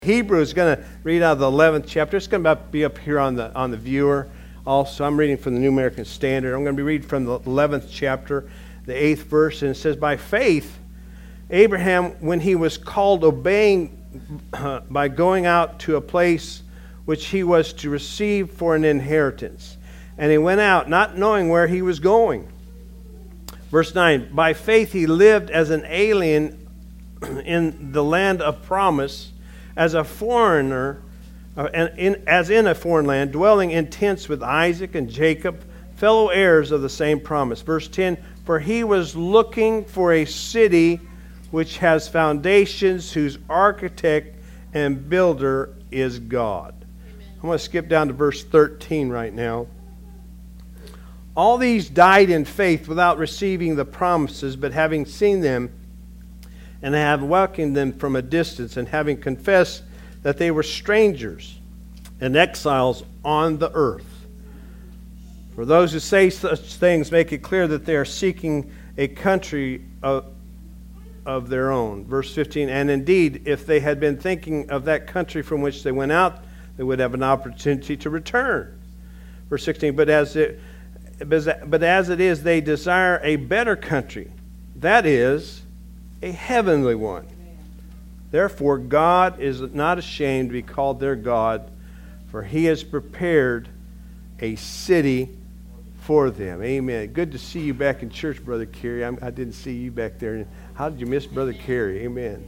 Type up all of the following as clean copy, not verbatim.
Hebrews is going to read out of the 11th chapter. It's going to be up here on the viewer. Also, I'm reading from the New American Standard. I'm going to be reading from the 11th chapter, the 8th verse, and it says, "By faith, Abraham, when he was called, obeying by going out to a place which he was to receive for an inheritance. And he went out, not knowing where he was going." Verse 9, "By faith he lived as an alien in the land of promise, as a foreigner, as in a foreign land, dwelling in tents with Isaac and Jacob, fellow heirs of the same promise." Verse 10, "For he was looking for a city which has foundations, whose architect and builder is God." Amen. I'm going to skip down to verse 13 right now. "All these died in faith without receiving the promises, but having seen them, and have welcomed them from a distance, and having confessed that they were strangers and exiles on the earth. For those who say such things make it clear that they are seeking a country of their own." Verse 15, "And indeed, if they had been thinking of that country from which they went out, they would have an opportunity to return." Verse 16, but as it is, they desire a better country, that is, a heavenly one. Therefore, God is not ashamed to be called their God, for he has prepared a city for them. Amen. Good to see you back in church, Brother Kerry. I didn't see you back there. How did you miss Brother Kerry? Amen.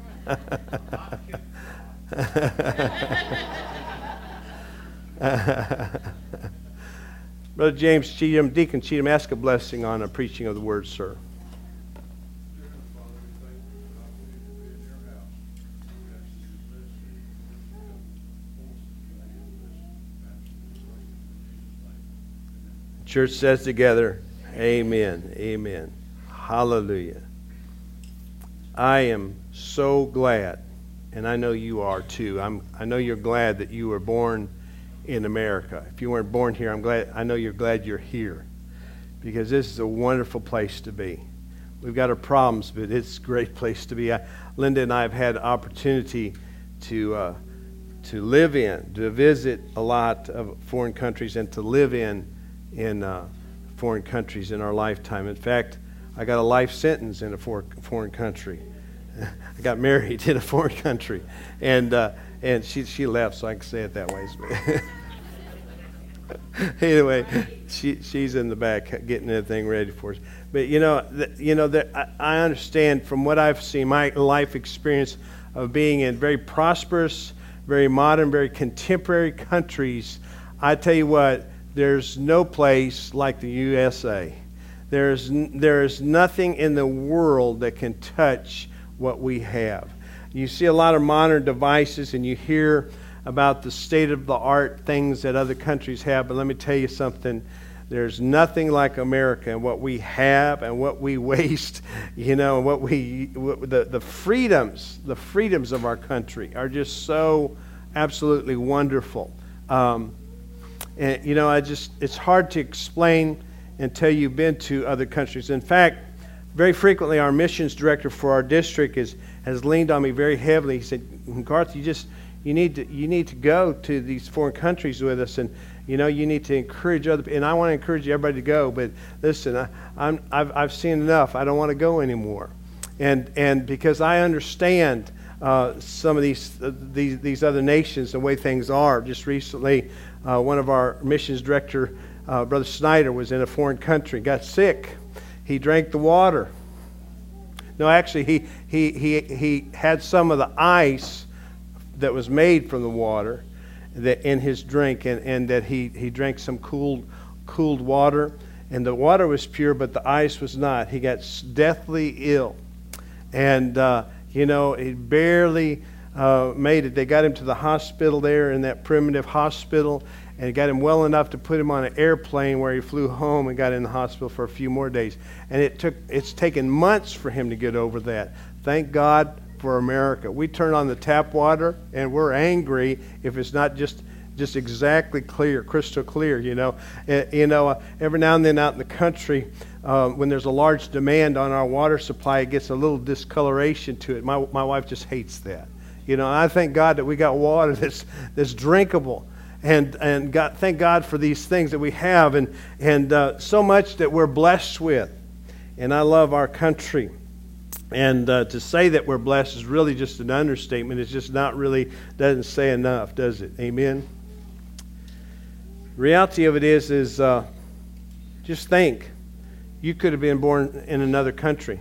Brother James Cheatham, Deacon Cheatham, ask a blessing on a preaching of the word, sir. Church says together, amen, amen, hallelujah. I am so glad, and I know you are too. I know you're glad that you were born in America. If you weren't born here, I know you're glad you're here, because this is a wonderful place to be. We've got our problems, but it's a great place to be. Linda and I have had opportunity to live in, to visit a lot of foreign countries, and to live in foreign countries in our lifetime. In fact, I got a life sentence in a foreign country. I got married in a foreign country, and she left, so I can say it that way. Anyway, she's in the back getting everything ready for us. But I understand from what I've seen, my life experience of being in very prosperous, very modern, very contemporary countries. I tell you what. There's no place like the USA. There is nothing in the world that can touch what we have. You see a lot of modern devices, and you hear about the state-of-the-art things that other countries have, but let me tell you something. There's nothing like America and what we have and what we waste, the freedoms of our country are just so absolutely wonderful. And it's hard to explain until you've been to other countries. In fact, very frequently our missions director for our district has leaned on me very heavily. He said, "Garth, you need to go to these foreign countries with us, and you need to encourage other people. And I want to encourage everybody to go. But listen, I've seen enough. I don't want to go anymore." And because I understand some of these other nations, the way things are. Just recently, one of our missions director, Brother Snyder, was in a foreign country, got sick. He drank the water. No, actually, he had some of the ice that was made from the water in his drink, and that he drank some cooled water, and the water was pure, but the ice was not. He got deathly ill, and he barely made it. They got him to the hospital there in that primitive hospital, and got him well enough to put him on an airplane where he flew home and got in the hospital for a few more days. And it's taken months for him to get over that. Thank God for America. We turn on the tap water and we're angry if it's not just exactly clear, crystal clear. Every now and then out in the country, when there's a large demand on our water supply, it gets a little discoloration to it. My wife just hates that. I thank God that we got water that's drinkable. And God, thank God for these things that we have, and so much that we're blessed with. And I love our country. And to say that we're blessed is really just an understatement. It's just not really, doesn't say enough, does it? Amen? Reality of it is just think. You could have been born in another country.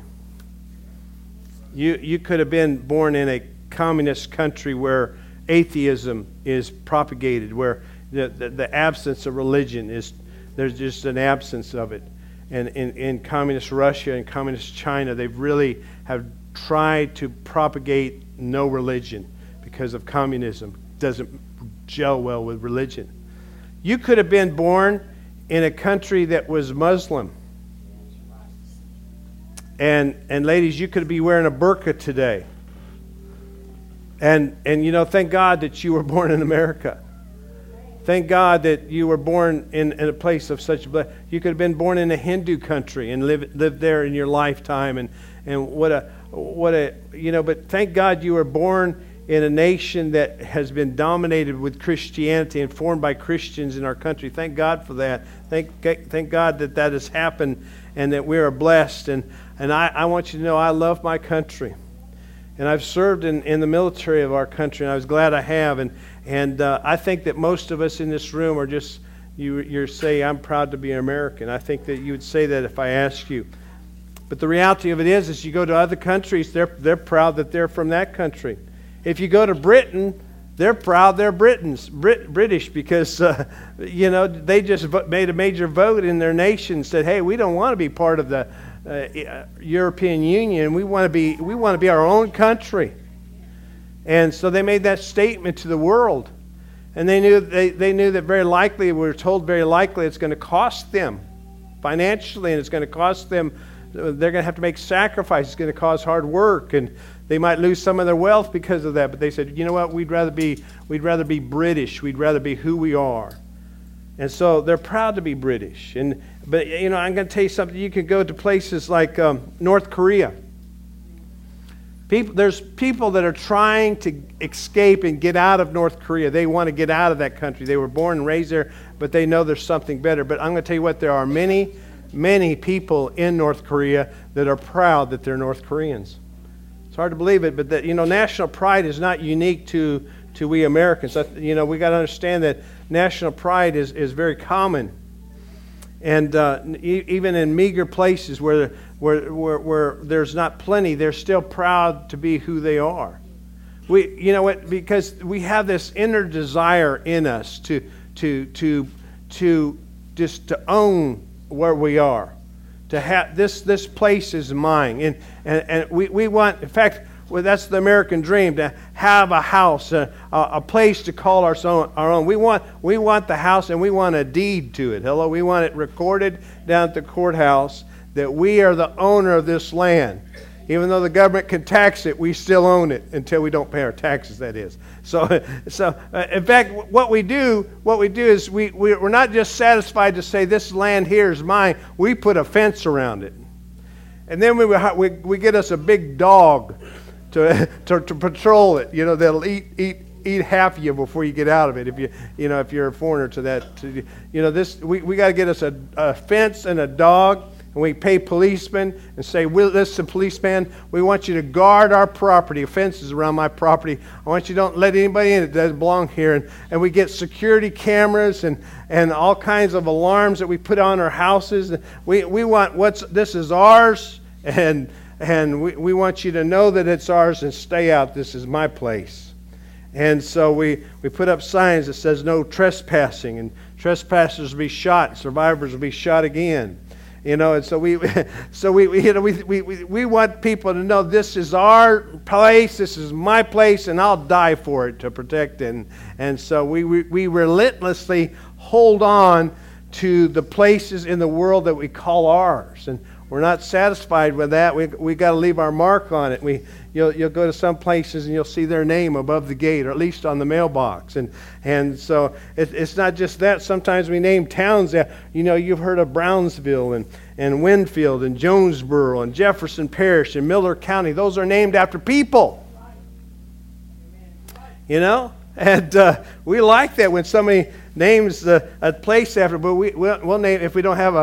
You could have been born in a communist country where atheism is propagated, where the absence of religion is, there's just an absence of it. And in communist Russia and communist China, they really have tried to propagate no religion because of communism. It doesn't gel well with religion. You could have been born in a country that was Muslim. And ladies, you could be wearing a burqa today. And thank God that you were born in America. Thank God that you were born in a place of such blessing. You could have been born in a Hindu country and lived there in your lifetime. And but thank God you were born in a nation that has been dominated with Christianity and formed by Christians in our country. Thank God for that. Thank God that has happened and that we are blessed. And I want you to know I love my country. And I've served in the military of our country, and I was glad I have. And I think that most of us in this room are just, you're saying, I'm proud to be an American. I think that you would say that if I asked you. But the reality of it is you go to other countries, they're proud that they're from that country. If you go to Britain, they're proud they're British because, they just made a major vote in their nation, said, hey, we don't want to be part of the European Union. We want to be our own country. And so they made that statement to the world. And they knew that very likely, we were told very likely it's going to cost them financially, and it's going to cost them, they're going to have to make sacrifices. It's going to cause hard work, and they might lose some of their wealth because of that. But they said, you know what, we'd rather be British. We'd rather be who we are. And so they're proud to be British. But I'm going to tell you something. You can go to places like North Korea. There's people that are trying to escape and get out of North Korea. They want to get out of that country. They were born and raised there, but they know there's something better. But I'm going to tell you what, there are many, many people in North Korea that are proud that they're North Koreans. It's hard to believe it, but national pride is not unique to we Americans. We got to understand that national pride is very common. And even in meager places where there's not plenty, they're still proud to be who they are. Because we have this inner desire in us to own where we are, to have this place is mine, and we want, in fact, that's the American dream, to have a house, a place to call our own. We want the house, and we want a deed to it. Hello, we want it recorded down at the courthouse that we are the owner of this land. Even though the government can tax it, we still own it until we don't pay our taxes, that is. So in fact, what we do is we're not just satisfied to say this land here is mine. We put a fence around it. And then we get us a big dog to patrol it. That'll eat half of you before you get out of it. If you're a foreigner to that, we got to get us a fence and a dog, and we pay policemen and say, listen, policeman, we want you to guard our property. Fences around my property. I want you to don't let anybody in that doesn't belong here. And we get security cameras and all kinds of alarms that we put on our houses. We want this is ours, and we want you to know that it's ours and stay out. This is my place. And so we put up signs that says no trespassing, and trespassers will be shot, survivors will be shot again. And so we want people to know this is our place, this is my place, and I'll die for it to protect it. And so we relentlessly hold on to the places in the world that we call ours. And we're not satisfied with that. We got to leave our mark on it. You'll go to some places and you'll see their name above the gate, or at least on the mailbox. And so it's not just that. Sometimes we name towns that, you've heard of Brownsville and Winfield and Jonesboro and Jefferson Parish and Miller County. Those are named after people. you know? And we like that when somebody names a place after, but we'll name, if we don't have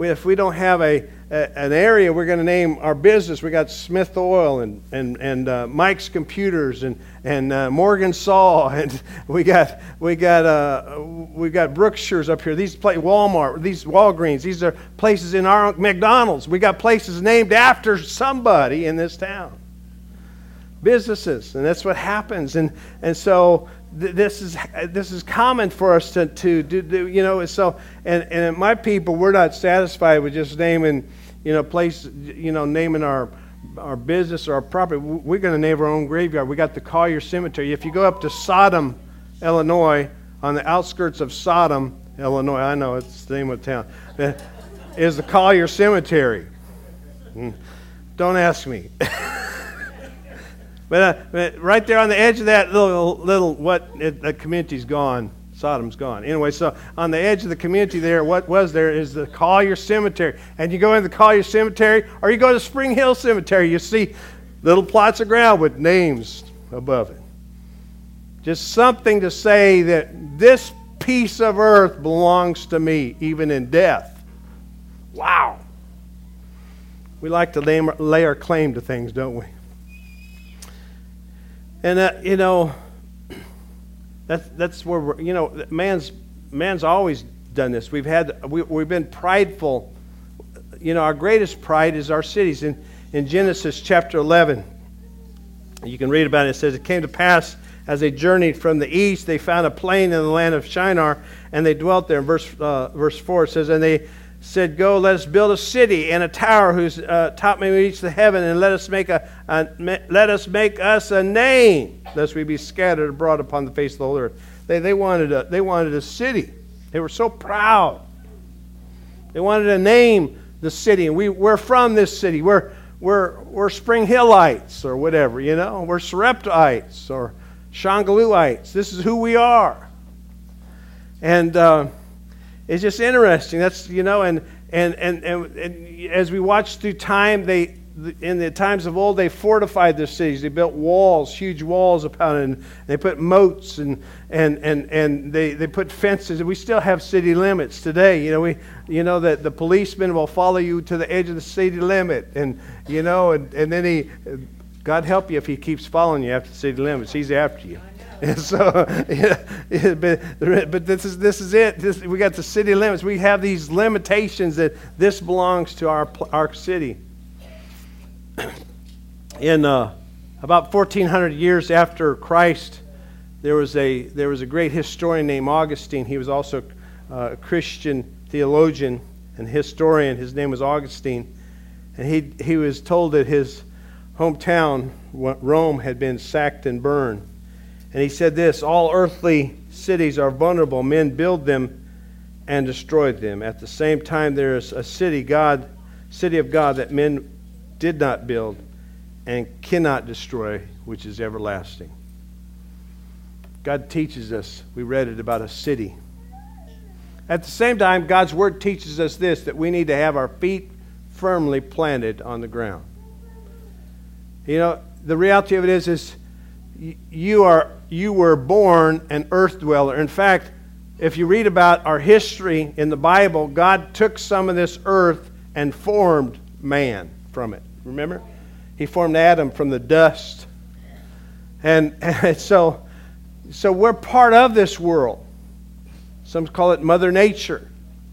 an area, we're going to name our business. We got Smith Oil and Mike's Computers and Morgan Saw, and we got Brookshire's up here. These Walmart, these Walgreens, these are places in our McDonald's. We got places named after somebody in this town. Businesses, and that's what happens, and so this is common for us to do, you know. So and my people, we're not satisfied with just naming, you know, place, you know, naming our business or our property. We're going to name our own graveyard. We got the Collier Cemetery. If you go up to Sodom, Illinois, on the outskirts of Sodom, Illinois, I know it's the name of the town, is the Collier Cemetery. Don't ask me. But right there on the edge of that the community's gone. Sodom's gone. Anyway, so on the edge of the community there, what was there is the Collier Cemetery. And you go into the Collier Cemetery, or you go to Spring Hill Cemetery, you see little plots of ground with names above it. Just something to say that this piece of earth belongs to me, even in death. Wow. We like to lay our claim to things, don't we? And you know, that's where we're, you know, man's always done this. We've been prideful. You know, our greatest pride is our cities. In Genesis chapter 11, you can read about it. It says, "It came to pass as they journeyed from the east, they found a plain in the land of Shinar, and they dwelt there." In verse 4 it says, "And they said, Go, let us build a city and a tower whose top may reach the heaven, and let us make us a name, lest we be scattered abroad upon the face of the whole earth." They wanted a city. They were so proud. They wanted to name the city, and we're from this city. We're Spring Hillites or whatever, you know. We're Sareptaites or Shanghaluites. This is who we are. And it's just interesting. That's, you know, and as we watch through time, in the times of old, they fortified their cities. They built walls, huge walls upon it, and they put moats and they put fences. And we still have city limits today. You know that the policeman will follow you to the edge of the city limit, and you know, and then God help you if he keeps following you after the city limits. He's after you. And so, but this is it. We got the city limits. We have these limitations that this belongs to our city. In about 1,400 years after Christ, there was a great historian named Augustine. He was also a Christian theologian and historian. His name was Augustine, and he was told that his hometown, Rome, had been sacked and burned. And he said this: "All earthly cities are vulnerable. Men build them and destroy them. At the same time, there is a city of God that men did not build and cannot destroy, which is everlasting." God teaches us, we read it, about a city. At the same time, God's Word teaches us this, that we need to have our feet firmly planted on the ground. You know, the reality of it is you were born an earth dweller. In fact, if you read about our history in the Bible, God took some of this earth and formed man from it. Remember? He formed Adam from the dust. And so we're part of this world. Some call it Mother Nature.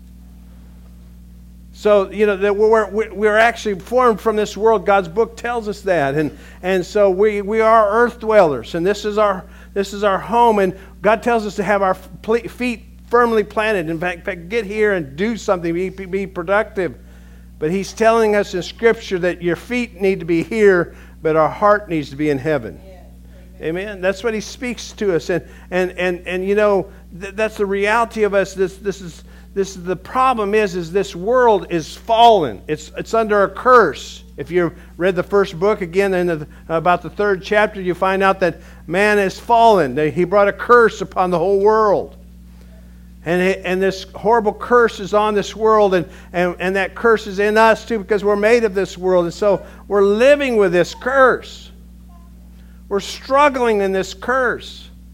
So, you know, that we're actually formed from this world. God's book tells us that. And so we are earth dwellers, and this is our home, and God tells us to have our feet firmly planted. In fact, get here and do something, be productive. But He's telling us in Scripture that your feet need to be here, but our heart needs to be in heaven. Yes. Amen. That's what He speaks to us, and you know, that's the reality of us. This is the problem is this world is fallen. It's under a curse. If you read the first book again, in about the 3rd chapter, you find out that man is fallen. He brought a curse upon the whole world. And this horrible curse is on this world, and that curse is in us too, because we're made of this world. And so we're living with this curse. We're struggling in this curse.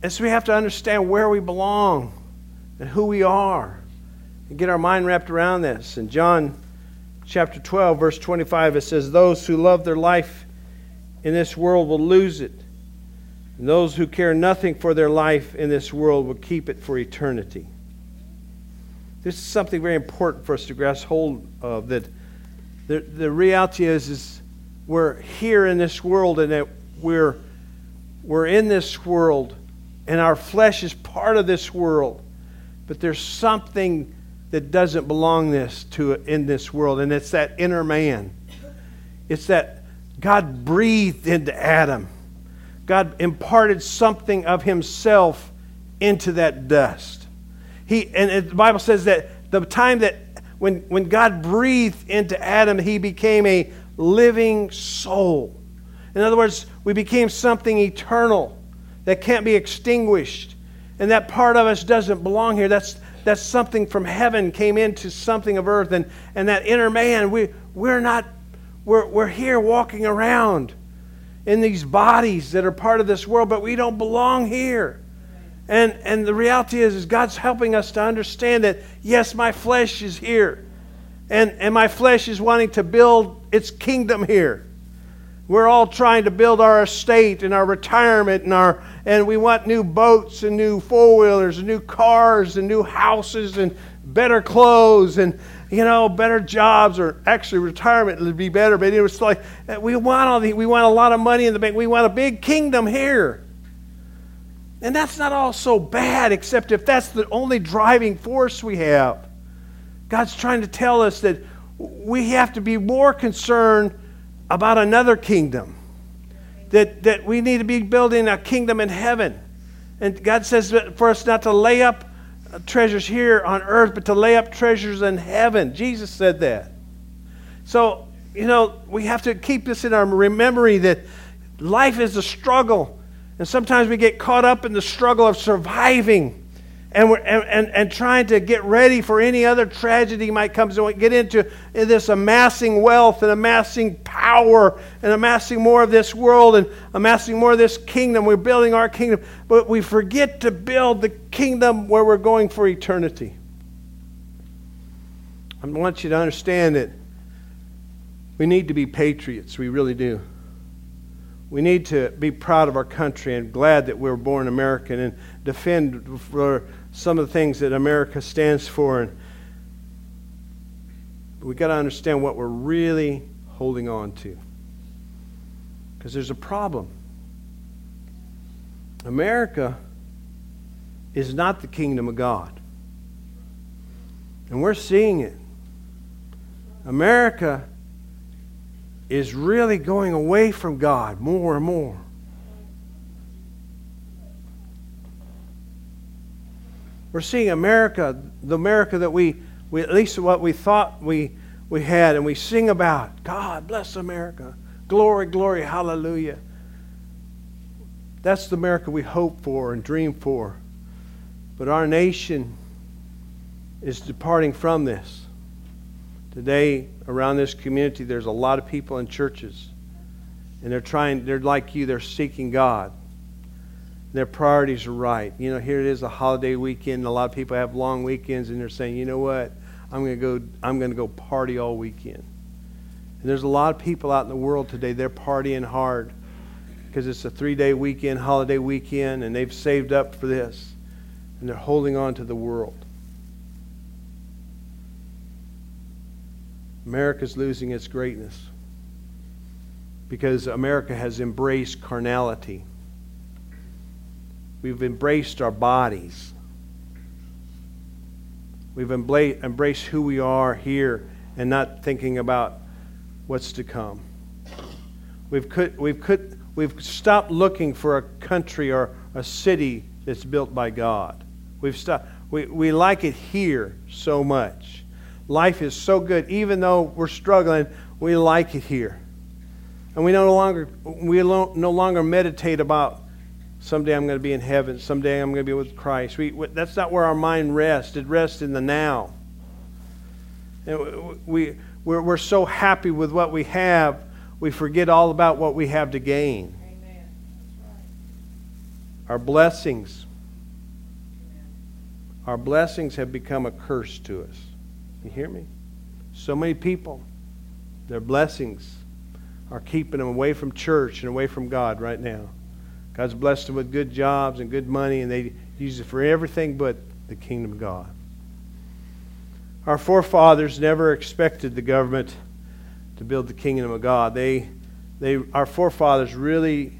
And so we have to understand where we belong and who we are and get our mind wrapped around this. In John chapter 12, verse 25, it says, "Those who love their life in this world will lose it. And those who care nothing for their life in this world will keep it for eternity." This is something very important for us to grasp hold of, that the reality is we're here in this world, and that we're in this world, and our flesh is part of this world. But there's something that doesn't belong in this world, and it's that inner man. It's that God breathed into Adam. God imparted something of Himself into that dust. And the Bible says that the time that when God breathed into Adam, he became a living soul. In other words, we became something eternal that can't be extinguished. And that part of us doesn't belong here. That's something from heaven came into something of earth. And that inner man, we're here walking around in these bodies that are part of this world, but we don't belong here. And the reality is God's helping us to understand that, yes, my flesh is here. And my flesh is wanting to build its kingdom here. We're all trying to build our estate and our retirement and we want new boats and new four-wheelers and new cars and new houses and better clothes and better jobs, or actually retirement would be better. But it was like we want a lot of money in the bank. We want a big kingdom here. And that's not all so bad, except if that's the only driving force we have. God's trying to tell us that we have to be more concerned about another kingdom. That we need to be building a kingdom in heaven. And God says for us not to lay up treasures here on earth, but to lay up treasures in heaven. Jesus said that. So, we have to keep this in our memory that life is a struggle. And sometimes we get caught up in the struggle of surviving and trying to get ready for any other tragedy might come. So we get into this amassing wealth and amassing power and amassing more of this world and amassing more of this kingdom. We're building our kingdom, but we forget to build the kingdom where we're going for eternity. I want you to understand that we need to be patriots. We really do. We need to be proud of our country and glad that we're born American and defend for some of the things that America stands for. But we've got to understand what we're really holding on to. Because there's a problem. America is not the kingdom of God. And we're seeing it. America is really going away from God more and more. We're seeing America, the America that we at least what we thought we had, and we sing about. God bless America. Glory, glory, hallelujah. That's the America we hope for and dream for. But our nation is departing from this. Today, around this community, there's a lot of people in churches. And they're like you, they're seeking God. Their priorities are right. Here it is, a holiday weekend, and a lot of people have long weekends, and they're saying, you know what, I'm going to go party all weekend. And there's a lot of people out in the world today, they're partying hard because it's a 3-day weekend, holiday weekend, and they've saved up for this. And they're holding on to the world. America's losing its greatness because America has embraced carnality. We've embraced our bodies. We've embraced who we are here and not thinking about what's to come. We've stopped looking for a country or a city that's built by God. We've stopped. We like it here so much. Life is so good. Even though we're struggling, we like it here. And we no longer meditate about someday I'm going to be in heaven, someday I'm going to be with Christ. That's not where our mind rests. It rests in the now. And we're so happy with what we have, we forget all about what we have to gain. Amen. That's right. Our blessings have become a curse to us. You hear me? So many people, their blessings are keeping them away from church and away from God right now. God's blessed them with good jobs and good money, and they use it for everything but the kingdom of God. Our forefathers never expected the government to build the kingdom of God. Our forefathers really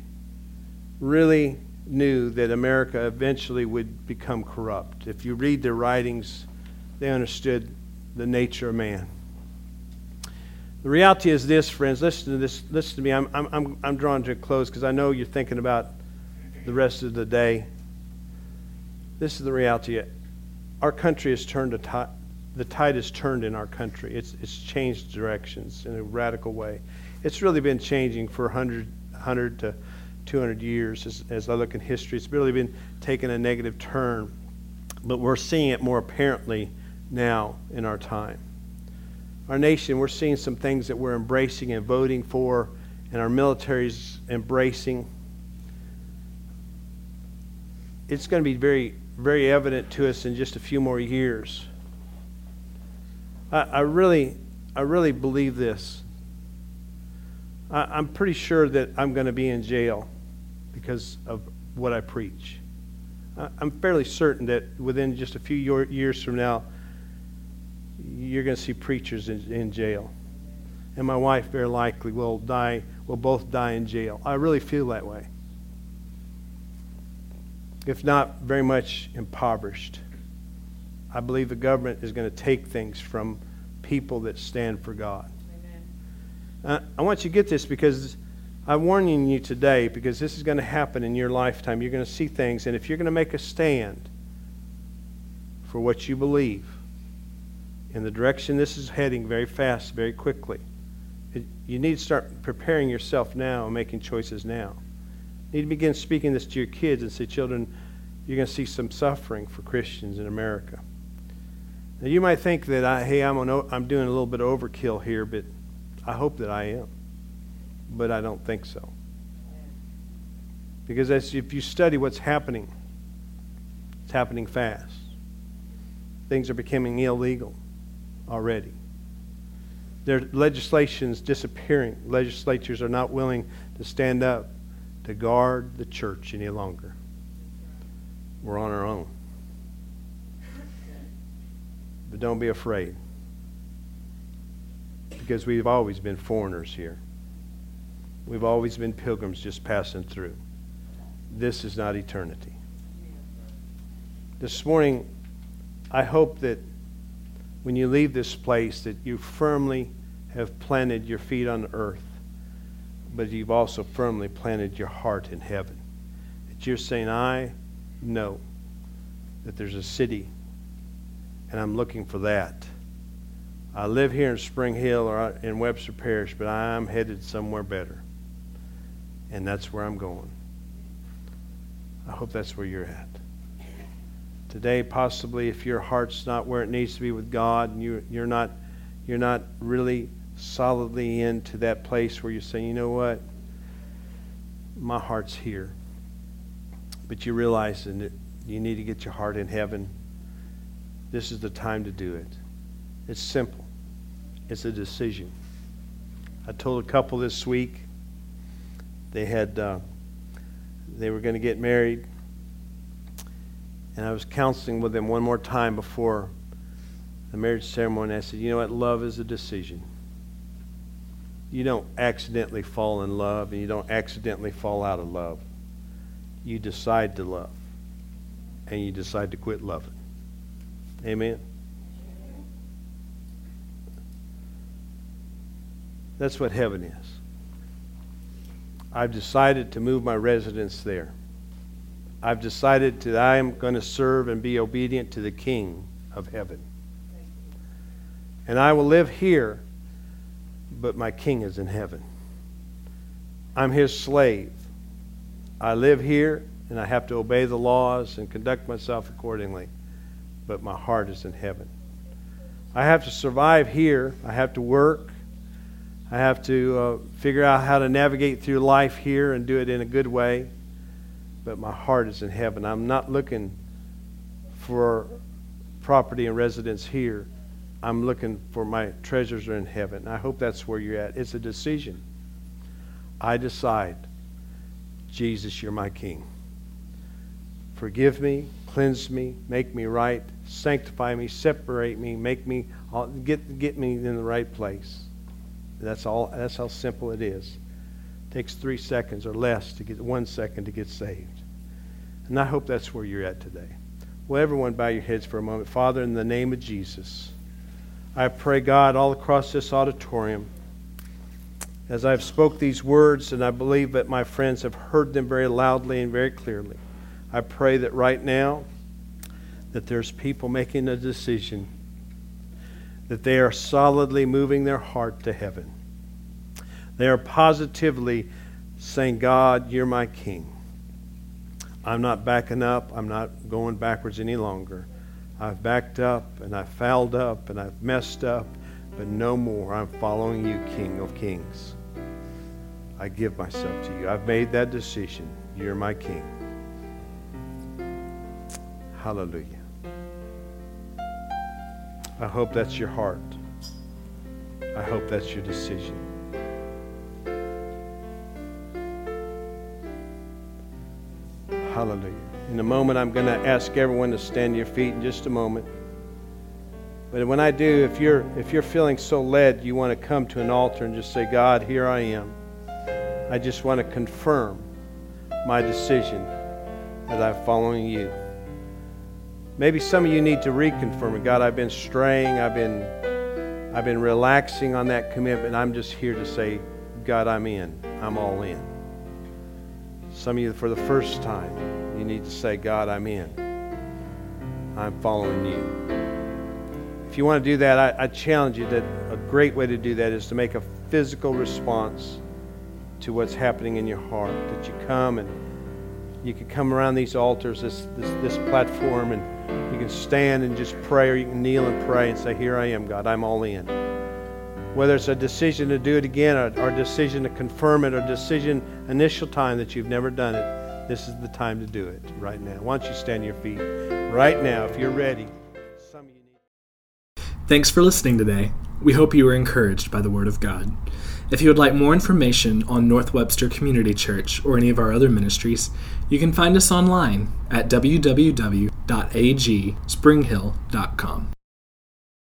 knew that America eventually would become corrupt. If you read their writings, they understood the nature of man. The reality is this, friends. Listen to this. Listen to me. I'm drawing to a close because I know you're thinking about the rest of the day. This is the reality. Our country has turned the tide has turned in our country. It's changed directions in a radical way. It's really been changing for 100 to 200 years. As I look in history, it's really been taking a negative turn. But we're seeing it more apparently now in our time. Our nation, we're seeing some things that we're embracing and voting for, and our military's embracing. It's going to be very, very evident to us in just a few more years. I really believe this. I'm pretty sure that I'm going to be in jail because of what I preach. I'm fairly certain that within just a few years from now, you're going to see preachers in jail. And my wife very likely will both die in jail. I really feel that way. If not very much impoverished. I believe the government is going to take things from people that stand for God. I want you to get this because I'm warning you today because this is going to happen in your lifetime. You're going to see things, and if you're going to make a stand for what you believe in the direction this is heading very fast, very quickly, you need to start preparing yourself now and making choices now. You need to begin speaking this to your kids and say, children, you're going to see some suffering for Christians in America. Now, you might think that, I'm doing a little bit of overkill here, but I hope that I am. But I don't think so. Because if you study what's happening, it's happening fast. Things are becoming illegal already. Their legislation's disappearing. Legislatures are not willing to stand up to guard the church any longer. We're on our own. But don't be afraid. Because we've always been foreigners here. We've always been pilgrims just passing through. This is not eternity. This morning, I hope that when you leave this place that you firmly have planted your feet on earth, but you've also firmly planted your heart in heaven. That you're saying, I know that there's a city, and I'm looking for that. I live here in Spring Hill or in Webster Parish, but I'm headed somewhere better. And that's where I'm going. I hope that's where you're at. Today, possibly, if your heart's not where it needs to be with God, and you're not really solidly into that place where you're saying, you know what, my heart's here. But you realize that you need to get your heart in heaven. This is the time to do it. It's simple. It's a decision. I told a couple this week, they were going to get married, and I was counseling with them one more time before the marriage ceremony. I said, you know what, love is a decision. You don't accidentally fall in love, and you don't accidentally fall out of love. You decide to love, and you decide to quit loving. Amen? That's what heaven is. I've decided to move my residence there. I've decided that I am going to serve and be obedient to the King of heaven. And I will live here, but my King is in heaven. I'm His slave. I live here, and I have to obey the laws and conduct myself accordingly, but my heart is in heaven. I have to survive here. I have to work. I have to figure out how to navigate through life here and do it in a good way. but my heart is in heaven. I'm not looking for property and residence here. I'm looking for my treasures are in heaven. I hope that's where you're at. It's a decision. I decide, Jesus, you're my King. Forgive me, cleanse me, make me right, sanctify me, separate me, make me, get me in the right place. That's all. That's how simple it is. It takes 3 seconds or less to get 1 second to get saved. And I hope that's where you're at today. Well, everyone bow your heads for a moment. Father, in the name of Jesus, I pray, God, all across this auditorium, as I've spoke these words, and I believe that my friends have heard them very loudly and very clearly, I pray that right now, that there's people making a decision, that they are solidly moving their heart to heaven. They are positively saying, God, you're my King. I'm not backing up. I'm not going backwards any longer. I've backed up and I've fouled up and I've messed up, but no more. I'm following you, King of Kings. I give myself to you. I've made that decision. You're my King. Hallelujah. I hope that's your heart. I hope that's your decision. Hallelujah. In a moment, I'm going to ask everyone to stand to your feet in just a moment. But when I do, if you're feeling so led, you want to come to an altar and just say, God, here I am. I just want to confirm my decision that I'm following you. Maybe some of you need to reconfirm it. God, I've been straying. I've been relaxing on that commitment. I'm just here to say, God, I'm in. I'm all in. Some of you, for the first time, you need to say, God, I'm in. I'm following you. If you want to do that, I challenge you that a great way to do that is to make a physical response to what's happening in your heart. That you come and you can come around these altars, this platform, and you can stand and just pray, or you can kneel and pray and say, here I am, God, I'm all in. Whether it's a decision to do it again, or a decision to confirm it, or a decision initial time that you've never done it, this is the time to do it right now. Why don't you stand to your feet right now if you're ready. Some of you need. Thanks for listening today. We hope you were encouraged by the Word of God. If you would like more information on North Webster Community Church or any of our other ministries, you can find us online at www.agspringhill.com.